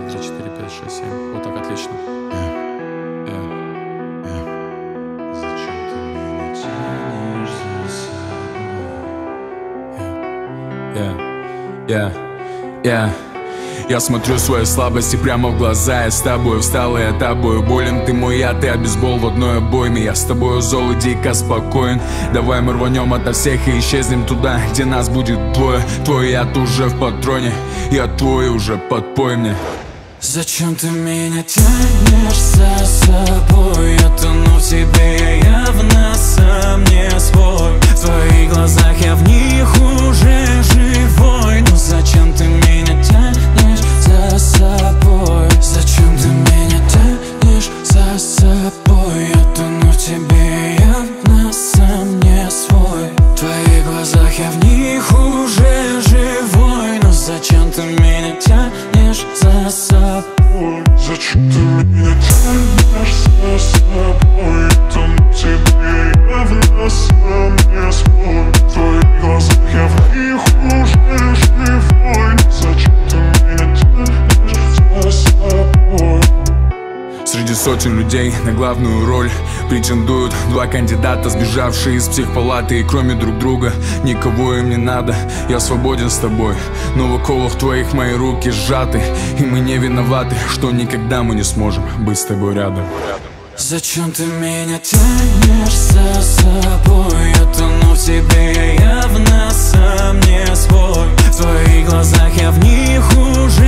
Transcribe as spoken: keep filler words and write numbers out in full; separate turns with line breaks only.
три, четыре, пять, шесть, семь. Вот так, отлично.
Yeah, yeah. Я смотрю свои слабости прямо в глаза. Я с тобой встал, и я тобой болен. Ты мой яд, ты обезбол в одной обойме. Я с тобой зол и дико спокоен. Давай мы рванем ото всех и исчезнем туда, где нас будет двое. Твой яд уже в патроне, я твой уже, подпой мне.
Зачем ты меня тянешь за собой? Я тону в тебе, я явно сам не свой. В твоих глазах я в них уже живой. Но зачем ты меня тянешь за собой? Зачем ты меня тянешь за собой? Я тону в тебе, я явно сам не свой. В твоих глазах я в них уже живой. Но зачем ты меня тянешь за собой?
Зачем ты меня тянешь за собой? Тону в тебе, явно сам не свой. В твоих глазах я в них уже живой. Зачем ты меня тянешь за собой?
Среди сотен людей на главную роль претендуют два кандидата, сбежавшие из психпалаты. И кроме друг друга никого им не надо. Я свободен с тобой, но в оковах твоих мои руки сжаты. И мы не виноваты, что никогда мы не сможем быть с тобой рядом.
Зачем ты меня тянешь за собой? Я тону в тебе, я явно сам не свой. В твоих глазах я в них уже